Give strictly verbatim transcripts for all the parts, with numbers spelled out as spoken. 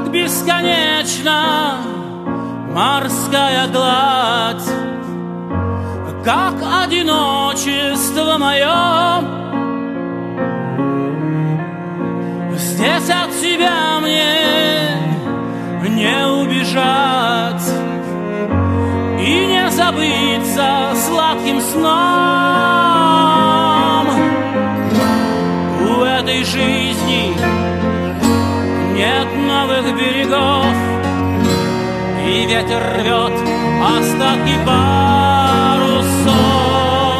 как бесконечна морская гладь, как одиночество мое. Здесь от тебя мне не убежать и не забыться сладким сном. У этой жизни нет новых берегов, и ветер рвет остатки парусов.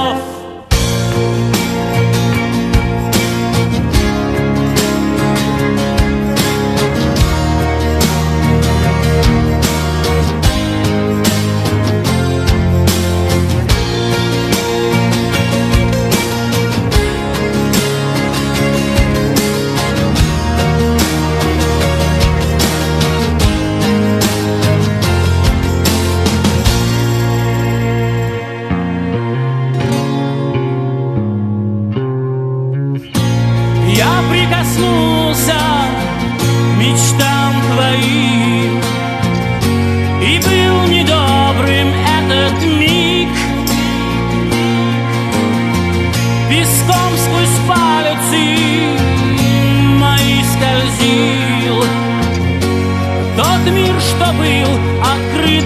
Я прикоснулся к мечтам твоим, и был недобрым этот миг. Песком сквозь пальцы мои скользил тот мир, что был открыт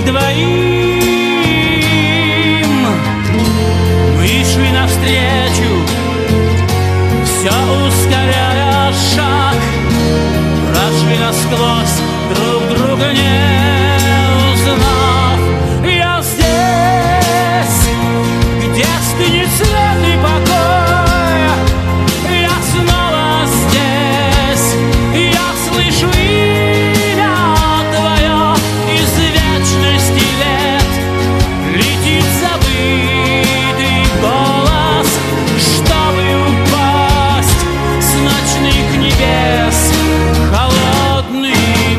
двоим. Мы шли навстречу, все ускоряя шаг, прошли насквозь, друг друга не узнав. Я здесь, где стынет свет и покой, я снова здесь, я слышу имя твое из вечности лет. Летит забытый голос, чтобы упасть с ночных небес холодным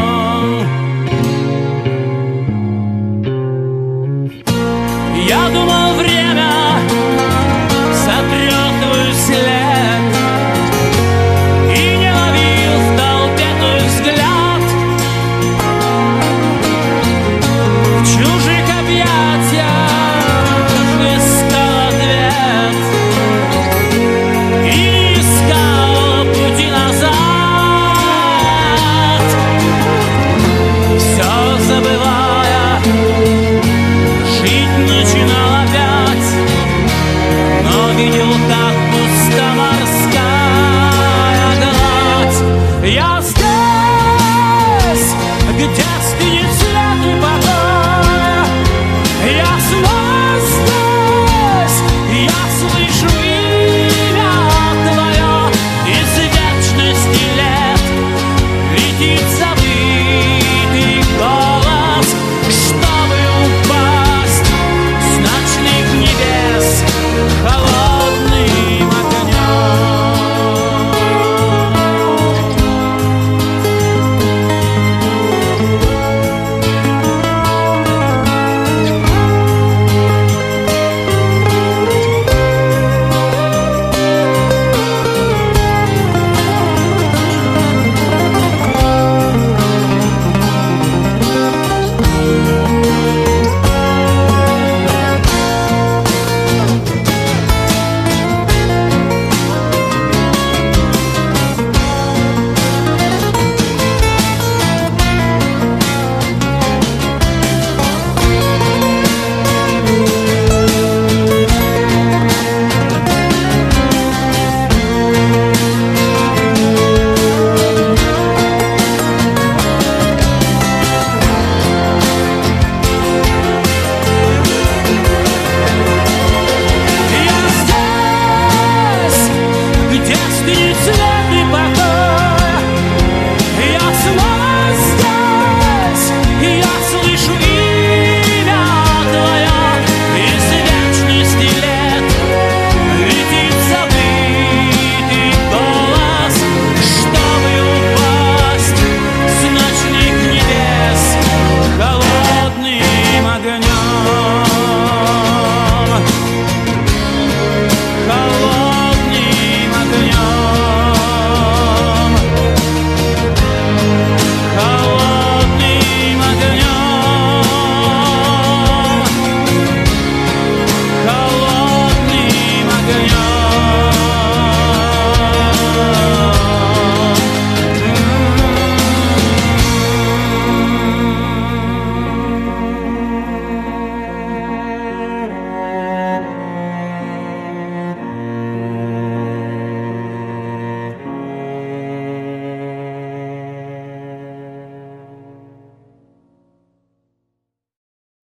огнем. Я думал,